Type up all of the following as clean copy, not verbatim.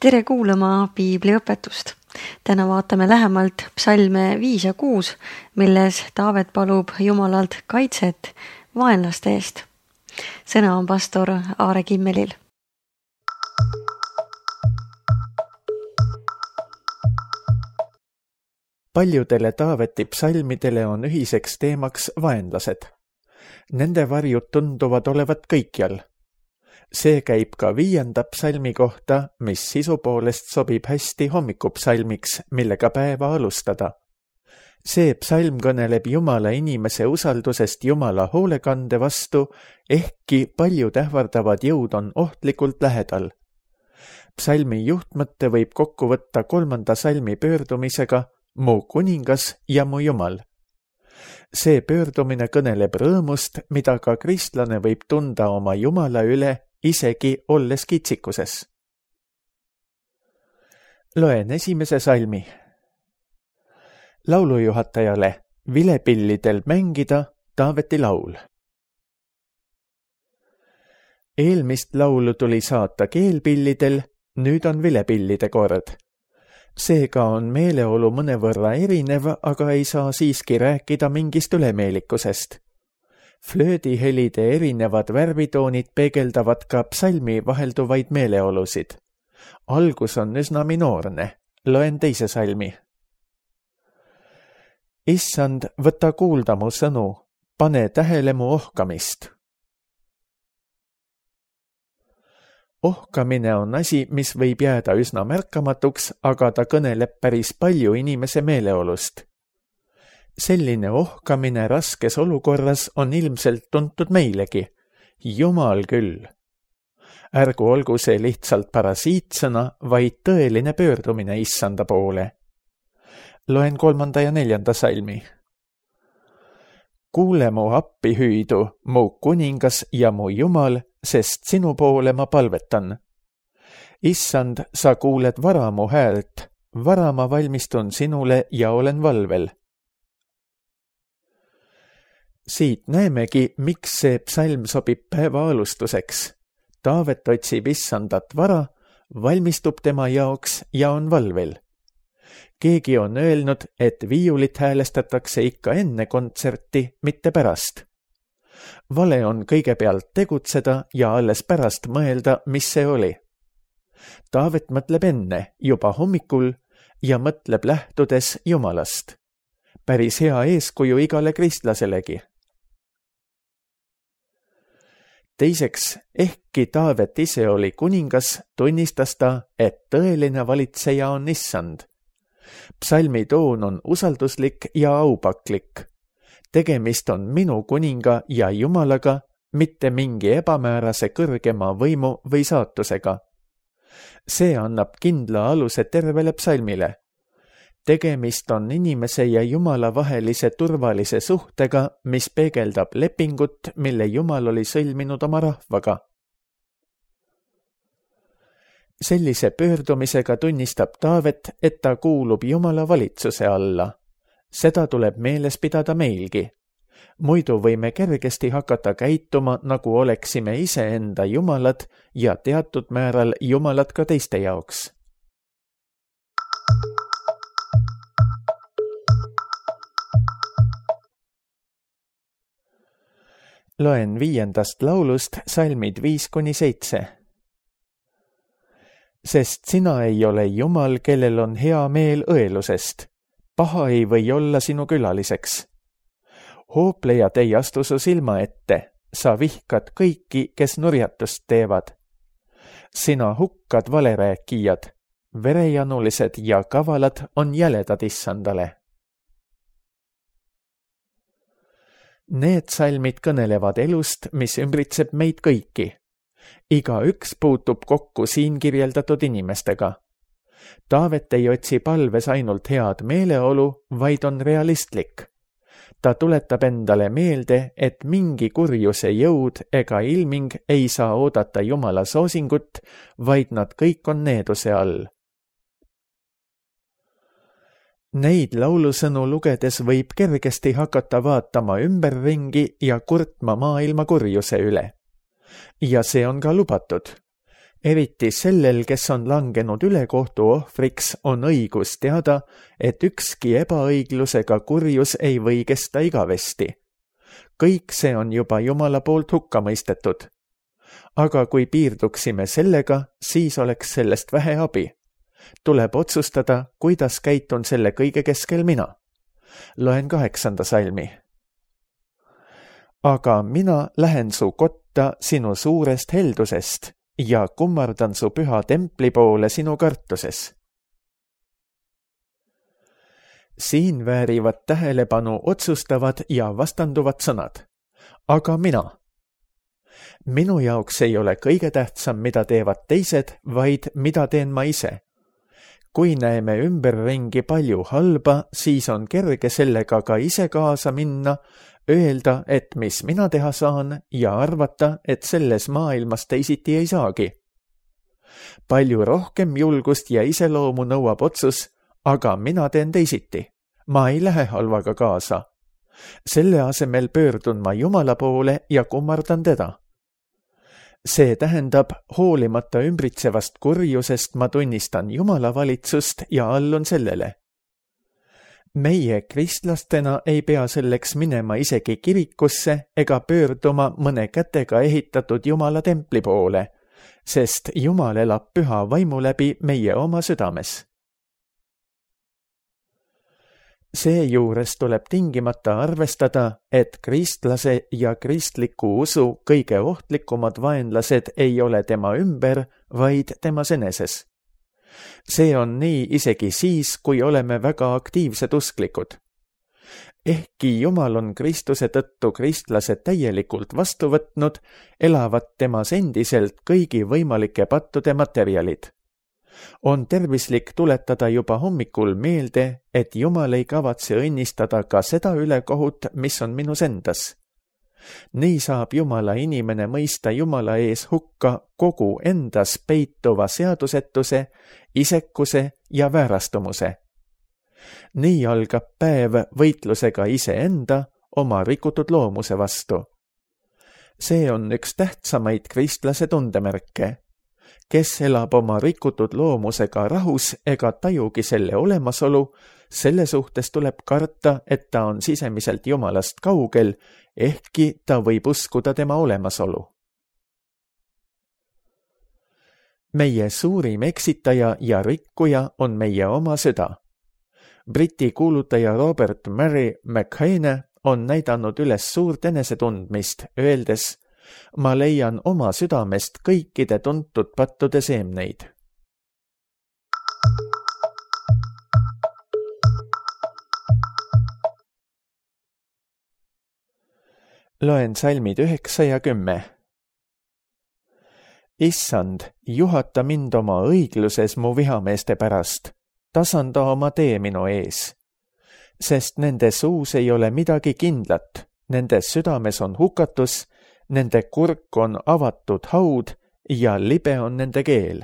Tere kuulama piibliõpetust. Täna vaatame lähemalt psalme 5 ja 6, milles Taavet palub Jumalalt kaitset vaenlaste eest. Sõna on pastor Aare Kimmelil. Paljudele Taaveti psalmidele on ühiseks teemaks vaenlased. Nende varjud tunduvad olevat kõikjal. See käib ka 5. psalmi kohta, mis sisu poolest sobib hästi hommikupsalmiks, millega päeva alustada. See psalm kõneleb Jumala inimese usaldusest Jumala hoolekande vastu, ehkki paljud ähvardavad jõud on ohtlikult lähedal. Psalmi juhtmõtte võib kokku võtta 3. salmi pöördumisega Mu kuningas ja mu Jumal. See pöördumine kõneleb rõõmust, mida ka kristlane võib tunda oma Jumala üle, isegi olles kitsikuses. Loen 1. salmi. Laulujuhatajale vilepillidel mängida Taaveti laul. Eelmist laulu tuli saata keelpillidel, nüüd on vilepillide kord. Seega on meeleolu mõnevõrra erinev, aga ei saa siiski rääkida mingist ülemeelikusest. Flöödihelide erinevad värvitoonid peegeldavad ka psalmi vahelduvaid meeleolusid. Algus on üsna minoorne. Loen 2. salmi. Issand, võta kuulda mu sõnu, pane tähele mu ohkamist. Ohkamine on asi, mis võib jääda üsna märkamatuks, aga ta kõneleb päris palju inimese meeleolust. Selline ohkamine raskes olukorras on ilmselt tuntud meilegi. Jumal küll. Ärgu olgu see lihtsalt parasiitsõna, vaid tõeline pöördumine Issanda poole. Loen 3. ja 4. salmi. Kuule mu appihüüdu, mu kuningas ja mu Jumal, sest sinu poole ma palvetan. Issand, sa kuuled vara mu häält, vara ma valmistun sinule ja olen valvel. Siit näemegi, miks see psalm sobib päeva alustuseks. Taavet otsib Issandat vara, valmistub tema jaoks ja on valvel. Keegi on öelnud, et viiulit häälestatakse ikka enne kontserti, mitte pärast. Vale on kõigepealt tegutseda ja alles pärast mõelda, mis see oli. Taavet mõtleb enne, juba hommikul, ja mõtleb lähtudes Jumalast. Päris hea eeskuju igale kristlaselegi. Teiseks, ehkki Taavet ise oli kuningas, tunnistas ta, et tõeline valitseja on Issand. Psalmi toon on usalduslik ja aupaklik. Tegemist on minu kuninga ja Jumalaga, mitte mingi ebamäärase kõrgema võimu või saatusega. See annab kindla aluse tervele psalmile. Tegemist on inimese ja Jumala vahelise turvalise suhtega, mis peegeldab lepingut, mille Jumal oli sõlminud oma rahvaga. Sellise pöördumisega tunnistab Taavet, et ta kuulub Jumala valitsuse alla. Seda tuleb meeles pidada meilgi. Muidu võime kergesti hakata käituma, nagu oleksime iseenda jumalad ja teatud määral jumalad ka teiste jaoks. Loen 5. laulust salmid 5-7. Sest sina ei ole Jumal, kellel on hea meel õelusest. Paha ei või olla sinu külaliseks. Hooplejad ei astu su silma ette, sa vihkad kõiki, kes nurjatust teevad. Sina hukkad valerääkijad, verejanulised ja kavalad on jäledad Issandale. Need salmid kõnelevad elust, mis ümbritseb meid kõiki. Iga üks puutub kokku siin kirjeldatud inimestega. Taavet ei otsi palves ainult head meeleolu, vaid on realistlik. Ta tuletab endale meelde, et mingi kurjuse jõud ega ilming ei saa oodata Jumala soosingut, vaid nad kõik on needuse all. Neid laulusõnu lugedes võib kergesti hakata vaatama ümberringi ja kurtma maailma kurjuse üle. Ja see on ka lubatud. eriti sellel, kes on langenud ülekohtu ohvriks, on õigus teada, et ükski ebaõiglusega kurjus ei või kesta igavesti. Kõik see on juba Jumala poolt hukka mõistetud. Aga kui piirduksime sellega, siis oleks sellest vähe abi. Tuleb otsustada, kuidas käitun selle kõige keskel mina. Loen 8. salmi. Aga mina lähen su kotta sinu suurest heldusest ja kummardan su püha templi poole sinu kartuses. Siin väärivad tähelepanu otsustavad ja vastanduvad sõnad. Aga mina. Minu jaoks ei ole kõige tähtsam, mida teevad teised, vaid mida teen ma ise. Kui näeme ümberringi palju halba, siis on kerge sellega ka ise kaasa minna, öelda, et mis mina teha saan ja arvata, et selles maailmas teisiti ei saagi. Palju rohkem julgust ja iseloomu nõuab otsus, aga mina teen teisiti. Ma ei lähe halvaga kaasa. Selle asemel pöördun ma Jumala poole ja kummardan teda. See tähendab, hoolimata ümbritsevast kurjusest ma tunnistan Jumala valitsust ja allun sellele. Meie kristlastena ei pea selleks minema isegi kirikusse ega pöörduma mõne kätega ehitatud Jumala templi poole, sest Jumal elab püha vaimu läbi meie oma südames. Seejuures tuleb tingimata arvestada, et kristlase ja kristliku usu kõige ohtlikumad vaenlased ei ole tema ümber, vaid temas eneses. See on nii isegi siis, kui oleme väga aktiivsed usklikud. Ehkki Jumal on Kristuse tõttu kristlased täielikult vastu võtnud, elavad temas endiselt kõigi võimalike pattude materjalid. On tervislik tuletada juba hommikul meelde, et Jumal ei kavatse õnnistada ka seda ülekohut, mis on minus endas. Nii saab Jumala inimene mõista Jumala ees hukka kogu endas peituva seadusetuse, isekuse ja väärastumuse. Nii algab päev võitlusega iseenda, oma rikutud loomuse vastu. See on üks tähtsamaid kristlase tundemärke. Kes elab oma rikutud loomusega rahus ega tajugi selle olemasolu, selle suhtes tuleb karta, et ta on sisemiselt Jumalast kaugel, ehkki ta võib uskuda tema olemasolu. Meie suurim eksitaja ja rikkuja on meie oma süda. Briti kuulutaja Robert Murray McCain on näidanud üles suurt enesetundmist, öeldes: ma leian oma südamest kõikide tuntud pattude seemneid. Loen salmid 9 ja 10. Issand, juhata mind oma õigluses mu vihameeste pärast, tasanda oma tee minu ees. Sest nende suus ei ole midagi kindlat, nende südames on hukatus, nende kurk on avatud haud ja libe on nende keel.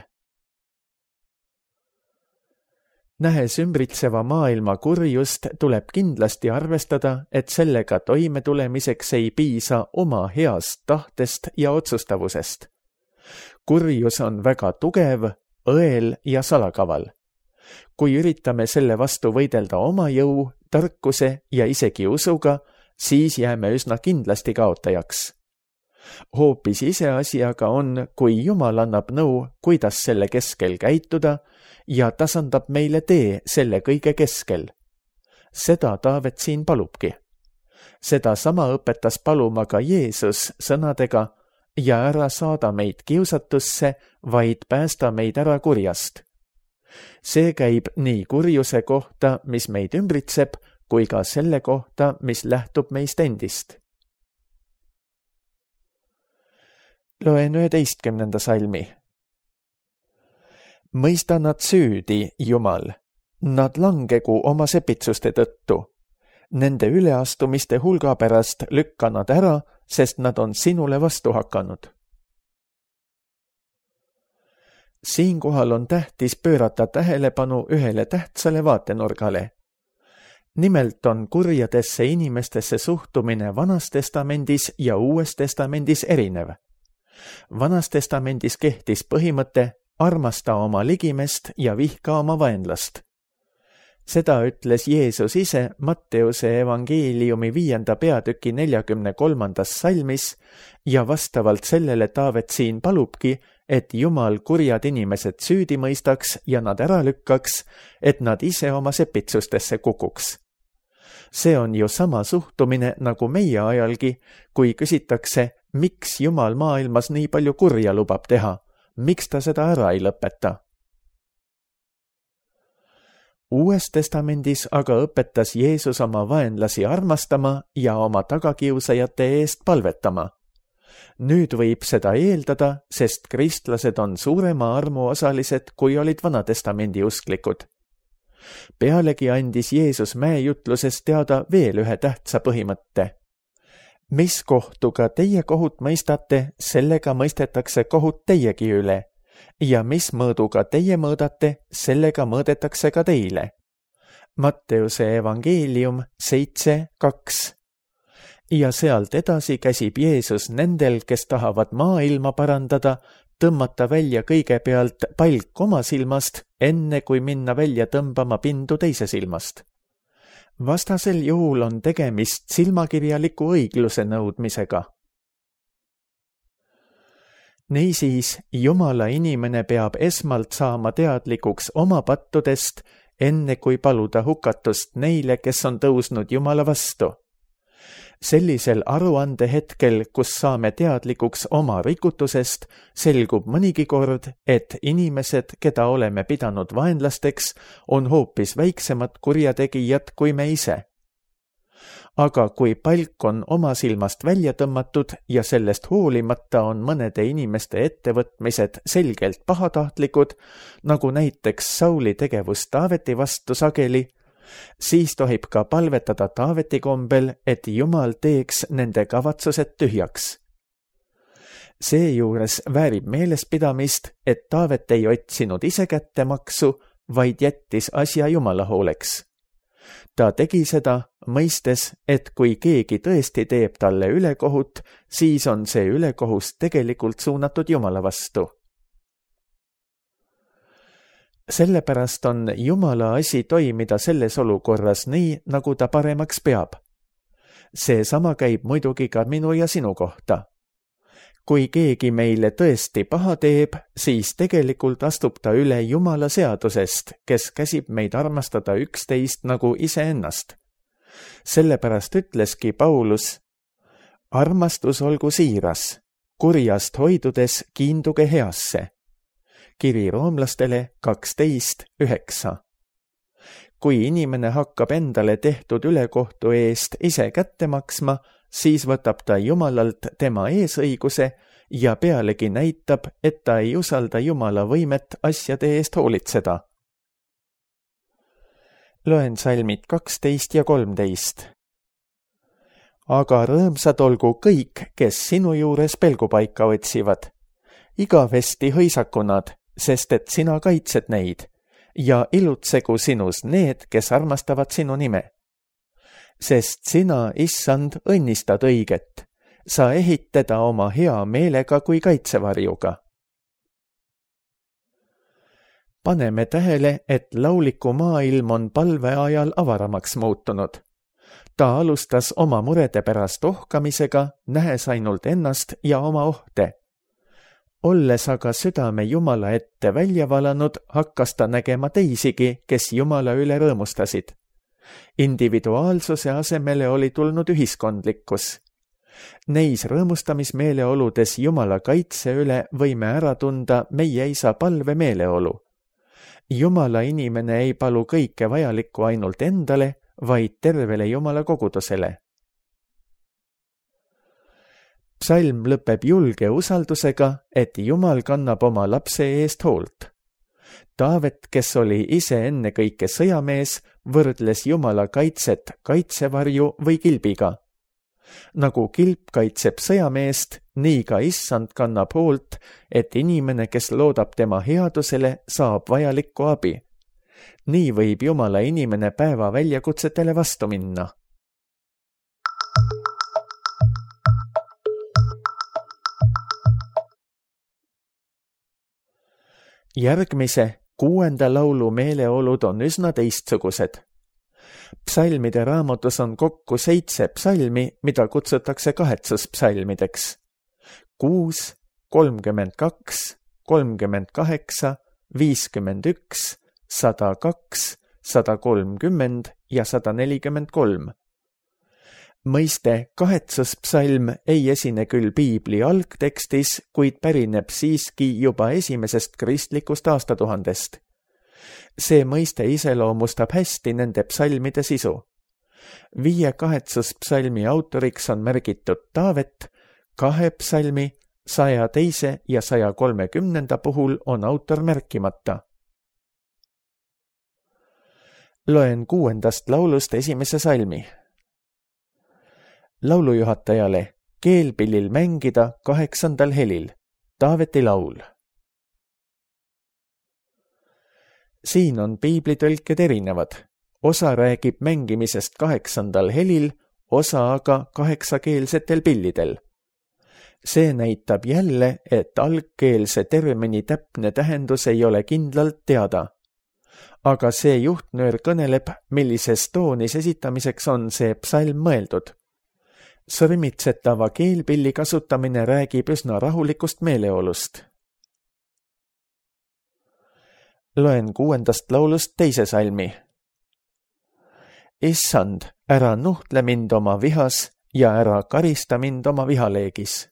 Nähes ümbritseva maailma kurjust, tuleb kindlasti arvestada, et sellega toimetulemiseks ei piisa oma heast tahtest ja otsustavusest. Kurjus on väga tugev, õel ja salakaval. Kui üritame selle vastu võidelda oma jõu, tarkuse ja isegi usuga, siis jääme üsna kindlasti kaotajaks. Hoopis iseasi aga on, kui Jumal annab nõu, kuidas selle keskel käituda ja tasandab meile tee selle kõige keskel. Seda Taavet siin palubki. Seda sama õpetas paluma ka Jeesus sõnadega: ja ära saada meid kiusatusse, vaid päästa meid ära kurjast. See käib nii kurjuse kohta, mis meid ümbritseb, kui ka selle kohta, mis lähtub meist endist. Loen 11. salmi. Mõista nad süüdi, Jumal. Nad langegu oma sepitsuste tõttu. Nende üleastumiste hulga pärast lükka nad ära, sest nad on sinule vastu hakanud. Siinkohal on tähtis pöörata tähelepanu ühele tähtsale vaatenurgale. Nimelt on kurjadesse inimestesse suhtumine Vanas testamendis ja Uues testamendis erinev. Vanas testamendis kehtis põhimõte armasta oma ligimest ja vihka oma vaenlast. Seda ütles Jeesus ise Matteuse evangeeliumi 5. peatüki 43. salmis ja vastavalt sellele Taavet siin palubki, et Jumal kurjad inimesed süüdi mõistaks ja nad ära lükkaks, et nad ise oma sepitsustesse kukuks. See on ju sama suhtumine nagu meie ajalgi, kui küsitakse, miks Jumal maailmas nii palju kurja lubab teha, miks ta seda ära ei lõpeta. Uues testamendis aga õpetas Jeesus oma vaenlasi armastama ja oma tagakiusajate eest palvetama. Nüüd võib seda eeldada, sest kristlased on suurema armu osalised, kui olid Vanatestamendi usklikud. Pealegi andis Jeesus mäejutluses teada veel ühe tähtsa põhimõtte. Mis kohtuga teie kohut mõistate, sellega mõistetakse kohut teiegi üle. Ja mis mõõduga teie mõõdate, sellega mõõdetakse ka teile. Matteuse evangeelium 7:2. Ja sealt edasi käsib Jeesus nendel, kes tahavad maailma parandada, tõmmata välja kõigepealt palk oma silmast, enne kui minna välja tõmbama pindu teise silmast. Vastasel juhul on tegemist silmakirjaliku õigluse nõudmisega. Niisiis, Jumala inimene peab esmalt saama teadlikuks oma pattudest, enne kui paluda hukatust neile, kes on tõusnud Jumala vastu. Sellisel aruande hetkel, kus saame teadlikuks oma rikutusest, selgub mõnigi kord, et inimesed, keda oleme pidanud vaenlasteks, on hoopis väiksemad kurjategijad kui me ise. Aga kui palk on oma silmast välja tõmmatud ja sellest hoolimata on mõnede inimeste ettevõtmised selgelt pahatahtlikud, nagu näiteks Sauli tegevus Taaveti vastu sageli, siis tohib ka palvetada Taaveti kombel, et Jumal teeks nende kavatsused tühjaks. Seejuures väärib meelespidamist, et Taavet ei otsinud ise kättemaksu, vaid jättis asja Jumala hooleks. Ta tegi seda, mõistes, et kui keegi tõesti teeb talle ülekohut, siis on see ülekohus tegelikult suunatud Jumala vastu. Sellepärast on Jumala asi toimida selles olukorras nii, nagu ta paremaks peab. Seesama käib muidugi ka minu ja sinu kohta. Kui keegi meile tõesti paha teeb, siis tegelikult astub ta üle Jumala seadusest, kes käsib meid armastada üksteist nagu iseennast. Sellepärast ütleski Paulus, armastus olgu siiras, kurjast hoidudes kiinduge heasse. Kiri roomlastele 12:9. Kui inimene hakkab endale tehtud ülekohtu eest ise kätte maksma, siis võtab ta Jumalalt tema eesõiguse ja pealegi näitab, et ta ei usalda Jumala võimet asjade eest hoolitseda. Loen salmid 12 ja 13. Aga rõõmsad olgu kõik, kes sinu juures pelgupaika otsivad. Igavesti hõisaku nad, sest et sina kaitsed neid, ja ilutsegu sinus need, kes armastavad sinu nime. Sest sina, issand, õnnistad õiget, sa ehid teda oma hea meelega kui kaitsevarjuga. Paneme tähele, et lauliku maailm on palve ajal avaramaks muutunud. Ta alustas oma murede pärast ohkamisega, nähes ainult ennast ja oma ohte. Olles aga südame Jumala ette välja valanud, hakkas ta nägema teisigi, kes Jumala üle rõõmustasid. Individuaalsuse asemele oli tulnud ühiskondlikkus. Neis rõõmustamismeeleoludes Jumala kaitse üle võime ära tunda meie isa palve meeleolu. Jumala inimene ei palu kõike vajalikku ainult endale, vaid tervele Jumala kogudusele. Psalm lõpeb julge usaldusega, et Jumal kannab oma lapse eest hoolt. Taavet, kes oli ise ennekõike sõjamees, võrdles Jumala kaitset kaitsevarju või kilbiga. Nagu kilp kaitseb sõjameest, nii ka issand kannab hoolt, et inimene, kes loodab tema headusele, saab vajalikku abi. Nii võib Jumala inimene päeva väljakutsetele vastu minna. Järgmise 6. laulu meeleolud on üsna teistsugused. Psalmide raamatus on kokku 7 psalmi, mida kutsutakse kahetsuspsalmideks. 6, 32, 38, 51, 102, 130 ja 143. Mõiste kahetsuspsalm ei esine küll piibli algtekstis, kuid pärineb siiski juba esimesest kristlikust aastatuhandest. See mõiste iseloomustab hästi nende psalmide sisu. 5 kahetsuspsalmi autoriks on märgitud Taavet, 2 psalmi, 102. ja 130. puhul on autor märkimata. Loen 6. laulust esimese salmi. Laulujuhatajale keelpillil mängida 8. helil, Taaveti laul. Siin on piiblitõlked erinevad. Osa räägib mängimisest 8. helil, osa aga 8-keelsetel pillidel. See näitab jälle, et algkeelse termini täpne tähendus ei ole kindlalt teada. Aga see juhtnöör kõneleb, millises toonis esitamiseks on see psalm mõeldud. Sõrmitsetava keelpilli kasutamine räägib üsna rahulikust meeleolust. Loen 6. laulust 2. salmi. Issand, ära nuhtle mind oma vihas ja ära karista mind oma vihaleegis.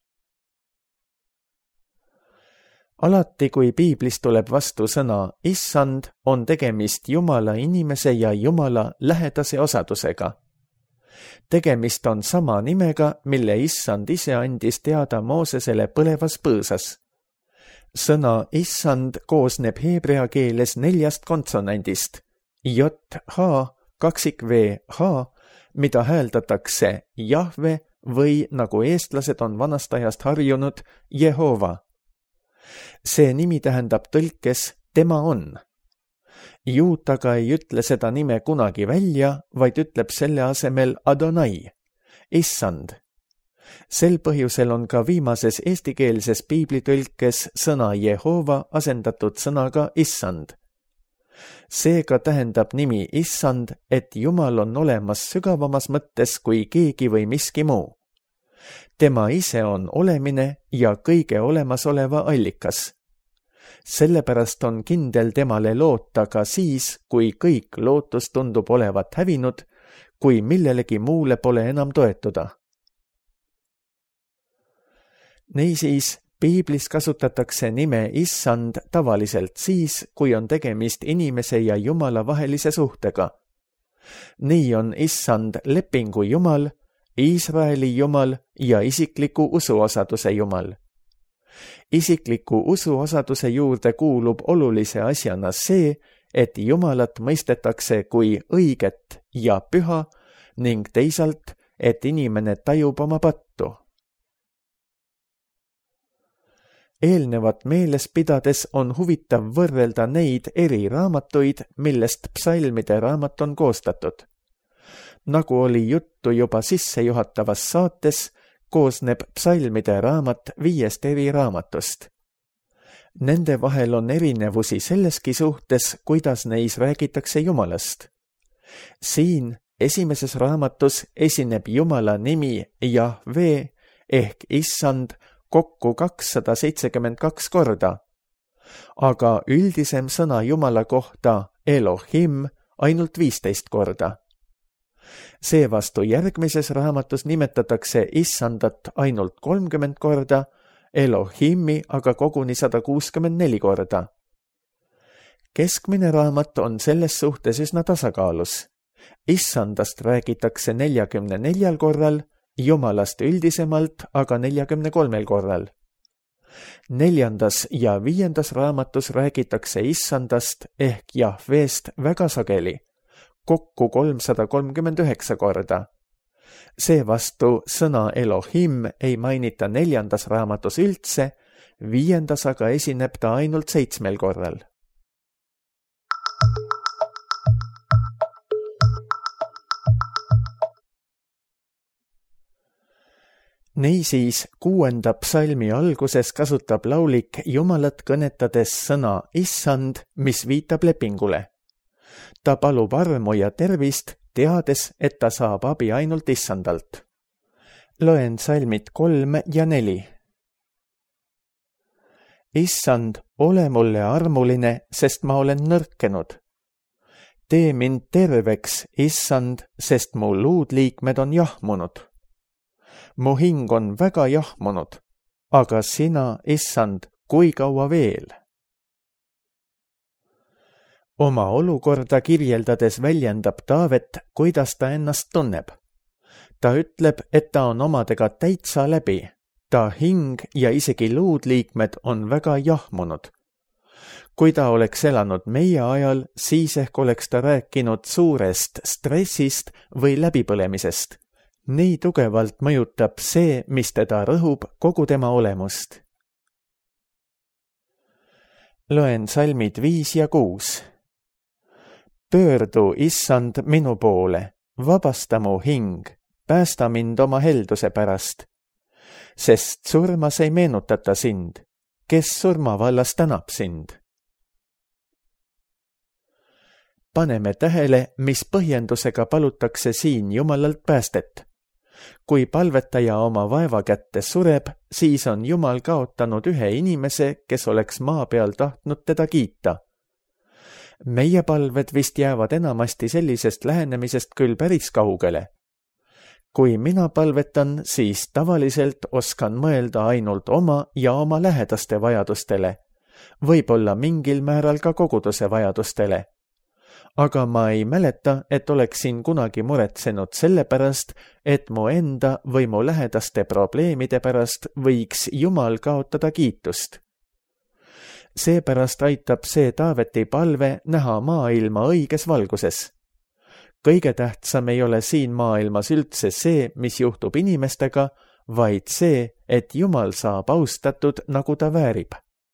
Alati, kui piiblis tuleb vastu sõna issand, on tegemist Jumala inimese ja Jumala lähedase osadusega. Tegemist on sama nimega, mille issand ise andis teada Moosesele põlevas põõsas. Sõna issand koosneb heebrea keeles 4 konsonandist, J-H, V-H, mida hääldatakse Jahve või, nagu eestlased on vanast ajast harjunud, Jehova. See nimi tähendab tõlkes tema on. Juut aga ei ütle seda nime kunagi välja, vaid ütleb selle asemel Adonai, issand. Sel põhjusel on ka viimases eestikeelses piiblitõlkes sõna Jehova asendatud sõnaga issand. Seega tähendab nimi issand, et Jumal on olemas sügavamas mõttes kui keegi või miski muu. Tema ise on olemine ja kõige olemasoleva allikas. Sellepärast on kindel temale loota ka siis, kui kõik lootus tundub olevat hävinud, kui millelegi muule pole enam toetuda. Niisiis, piiblis kasutatakse nime issand tavaliselt siis, kui on tegemist inimese ja Jumala vahelise suhtega. Nii on issand lepingu Jumal, Iisraeli Jumal ja isikliku usuosaduse Jumal. Isikliku usuosaduse juurde kuulub olulise asjana see, et Jumalat mõistetakse kui õiget ja püha ning teisalt, et inimene tajub oma pattu. Eelnevat meeles pidades on huvitav võrrelda neid eri raamatuid, millest psalmide raamat on koostatud. Nagu oli juttu juba sissejuhatavas saates, koosneb psalmide raamat 5 eri raamatust. Nende vahel on erinevusi selleski suhtes, kuidas neis räägitakse Jumalast. Siin esimeses raamatus esineb Jumala nimi Jahve ehk issand kokku 272 korda, aga üldisem sõna Jumala kohta Elohim ainult 15 korda. Seevastu järgmises raamatus nimetatakse issandat ainult 30 korda, Elohimi aga koguni 164 korda. Keskmine raamat on selles suhtes üsna tasakaalus. Issandast räägitakse 44 korral, Jumalast üldisemalt aga 43 korral. 4. ja 5. raamatus räägitakse issandast ehk Jahvest väga sageli, kokku 339 korda. Seevastu sõna Elohim ei mainita 4. raamatus üldse, 5. aga esineb ta ainult 7 korral. Niisiis 6. psalmi alguses kasutab laulik Jumalat kõnetades sõna issand, mis viitab lepingule. Ta palub armu ja tervist, teades, et ta saab abi ainult issandalt. Loen salmid 3 ja 4. Issand, ole mulle armuline, sest ma olen nõrkenud. Tee mind terveks, issand, sest mu luudliikmed on jahmunud. Mu hing on väga jahmunud, aga sina, issand, kui kaua veel? Oma olukorda kirjeldades väljendab Taavet, kuidas ta ennast tunneb. Ta ütleb, et ta on omadega täitsa läbi. Ta hing ja isegi luudliikmed on väga jahmunud. Kui ta oleks elanud meie ajal, siis ehk oleks ta rääkinud suurest stressist või läbipõlemisest. Nii tugevalt mõjutab see, mis teda rõhub, kogu tema olemust. Loen salmid 5 ja 6. Pöördu, issand, minu poole, vabasta mu hing, päästa mind oma helduse pärast. Sest surmas ei meenutata sind, kes surma vallas tänab sind. Paneme tähele, mis põhjendusega palutakse siin Jumalalt päästet. Kui palvetaja oma vaeva kätte sureb, siis on Jumal kaotanud ühe inimese, kes oleks maa peal tahtnud teda kiita. Meie palved vist jäävad enamasti sellisest lähenemisest küll päris kaugele. Kui mina palvetan, siis tavaliselt oskan mõelda ainult oma ja oma lähedaste vajadustele, võib-olla mingil määral ka koguduse vajadustele. Aga ma ei mäleta, et oleksin kunagi muretsenud selle pärast, et mu enda või mu lähedaste probleemide pärast võiks Jumal kaotada kiitust. Seepärast aitab see Taaveti palve näha maailma õiges valguses. Kõige tähtsam ei ole siin maailmas üldse see, mis juhtub inimestega, vaid see, et Jumal saab austatud, nagu ta väärib.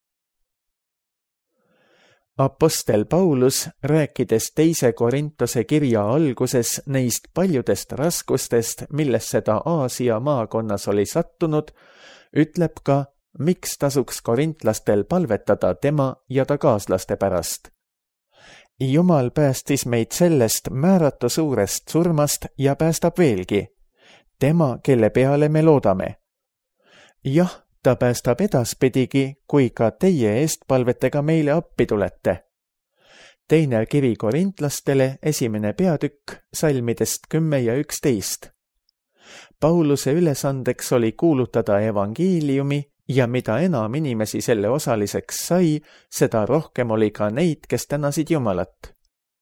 Apostel Paulus, rääkides 2. Korintuse kirja alguses neist paljudest raskustest, millesse ta Aasia maakonnas oli sattunud, ütleb ka, miks tasuks korintlastel palvetada tema ja ta kaaslaste pärast. Jumal päästis meid sellest määratu suurest surmast ja päästab veelgi. Tema, kelle peale me loodame. Jah, ta päästab edaspidigi, kui ka teie eest palvetega meile appi tulete. 2. kiri korintlastele, 1. peatükk, salmidest 10 ja 11. Pauluse ülesandeks oli kuulutada evangeeliumi ja mida enam inimesi selle osaliseks sai, seda rohkem oli ka neid, kes tänasid Jumalat.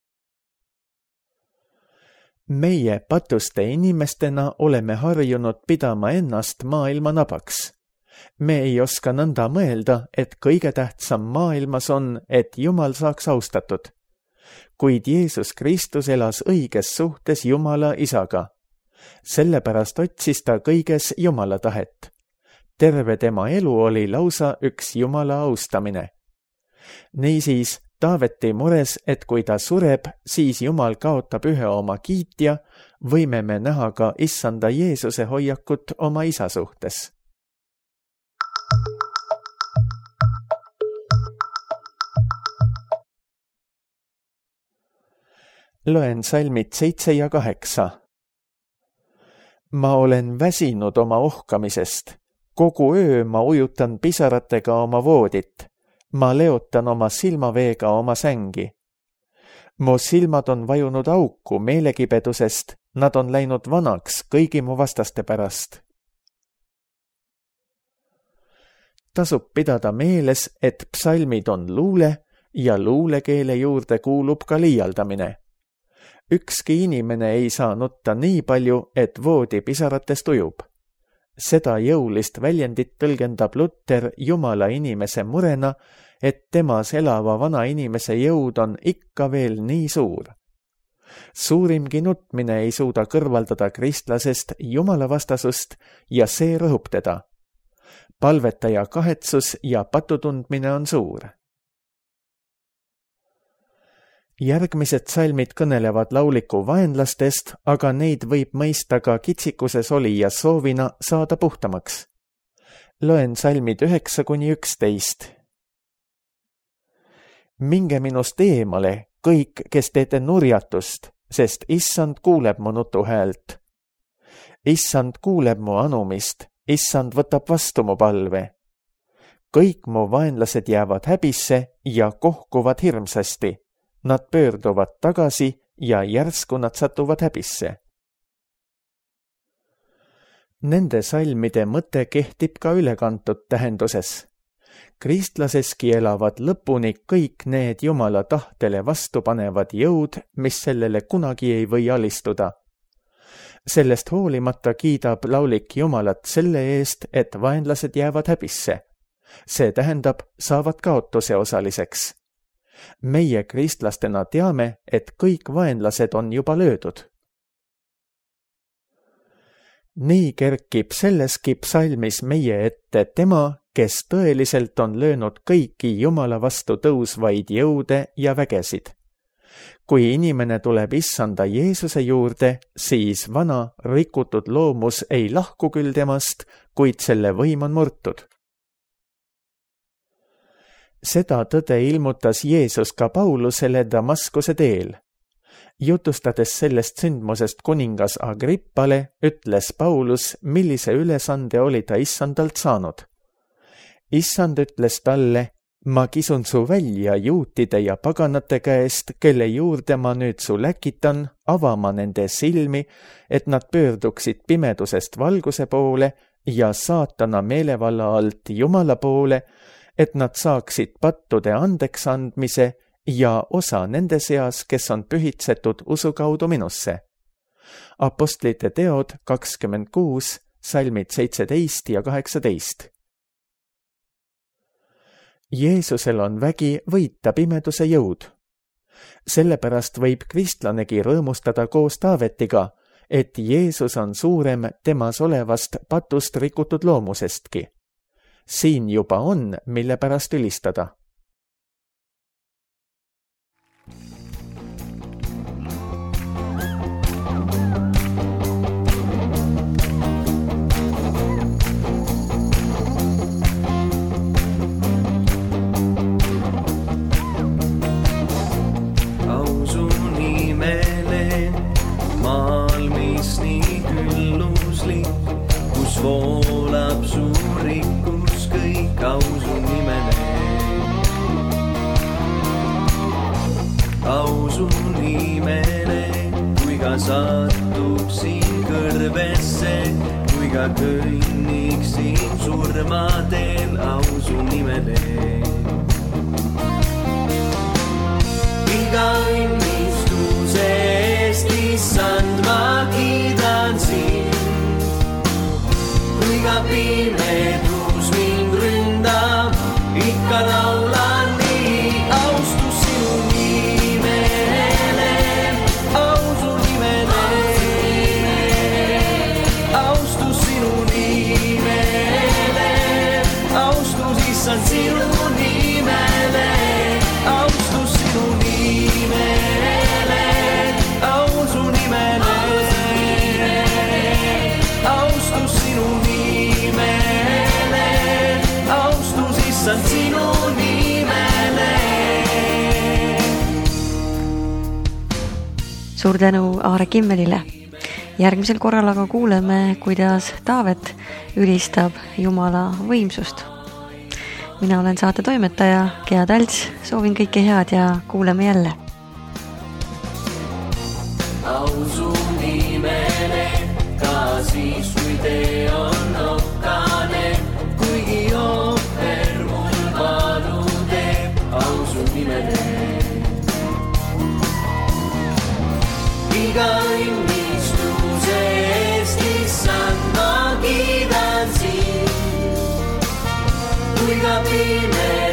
Meie patuste inimestena oleme harjunud pidama ennast maailma nabaks. Me ei oska nõnda mõelda, et kõige tähtsam maailmas on, et Jumal saaks austatud. Kuid Jeesus Kristus elas õiges suhtes Jumala isaga. Sellepärast otsis ta kõiges Jumala tahet. Terve tema elu oli lausa üks Jumala austamine. Niisiis, Taaveti mures, et kui ta sureb, siis Jumal kaotab ühe oma kiitja, võime me näha ka issanda Jeesuse hoiakut oma isa suhtes. Loen salmid 7 ja 8. Ma olen väsinud oma ohkamisest. Kogu öö ma ujutan pisaratega oma voodit. Ma leotan oma silmaveega oma sängi. Mu silmad on vajunud auku meelegibedusest, nad on läinud vanaks kõigi mu vastaste pärast. Tasub pidada meeles, et psalmid on luule ja luulekeele juurde kuulub ka liialdamine. Ükski inimene ei saa nutta nii palju, et voodi pisaratest ujub. Seda jõulist väljendit tõlgendab Luter Jumala inimese murena, et temas elava vana inimese jõud on ikka veel nii suur. Suurimgi nutmine ei suuda kõrvaldada kristlasest Jumala vastasust ja see rõhub teda. Palvetaja kahetsus ja patutundmine on suur. Järgmised salmid kõnelevad lauliku vaenlastest, aga neid võib mõista ka kitsikuses olija soovina saada puhtamaks. Loen salmid 9-11. Minge minust eemale, kõik, kes teete nurjatust, sest issand kuuleb mu nutuhäält. Issand kuuleb mu anumist, issand võtab vastu mu palve. Kõik mu vaenlased jäävad häbisse ja kohkuvad hirmsasti. Nad pöörduvad tagasi ja järsku nad satuvad häbisse. Nende salmide mõte kehtib ka ülekantud tähenduses. Kristlaseski elavad lõpuni kõik need Jumala tahtele vastupanevad jõud, mis sellele kunagi ei või alistuda. Sellest hoolimata kiidab laulik Jumalat selle eest, et vaenlased jäävad häbisse. See tähendab, saavad kaotuse osaliseks. Meie kristlastena teame, et kõik vaenlased on juba löödud. Nii kerkib selleski psalmis meie ette tema, kes tõeliselt on löönud kõiki Jumala vastu tõusvaid jõude ja vägesid. Kui inimene tuleb issanda Jeesuse juurde, siis vana rikutud loomus ei lahku küll temast, kuid selle võim on murtud. Seda tõde ilmutas Jeesus ka Paulusele Damaskuse teel. Jutustades sellest sündmusest kuningas Agrippale, ütles Paulus, millise ülesande oli ta issandalt saanud. Issand ütles talle, ma kisun su välja juutide ja paganate käest, kelle juurde ma nüüd su läkitan, avama nende silmi, et nad pöörduksid pimedusest valguse poole ja saatana meelevalla alt Jumala poole, et nad saaksid pattude andeks andmise ja osa nende seas, kes on pühitsetud usu kaudu minusse. Apostlite teod 26, salmid 17 ja 18. Jeesusel on vägi võita pimeduse jõud. Sellepärast võib kristlanegi rõõmustada koos Taavetiga, et Jeesus on suurem temas olevast patust rikutud loomusestki. Siin juba on, mille pärast ülistada. Ausu nimele maal, mis nii külluslik, kus voolab suur rikkus kõik ausu nimele. Ausu nimele, kui ka satuksin kõrvesse, kui ka kõnniksin surmadel ausu nimele. Iga õnnistuse eest, issand, ma kiidan sind. Kui ka pimedus mind ründab, ikka laulan nii austus sinu nimele, ausu nimele, austus sinu nimele, austus issand sinu nimele, austus sinu nimele, ausu nimele, austus sinu nimele, austus issand sinu nimele. Suur tänu Aare Kimmelile. Järgmisel korral aga kuuleme, kuidas Taavet ülistab Jumala võimsust. Mina olen saate toimetaja Gea Talts, soovin kõike head ja kuuleme jälle. Ausu nimele, ka siis kui tee on okkane, kuigi ohver mul valu teeb, ausu nimele. Iga õnnistuse eest, issand, ma kiidan sind, kui ka pime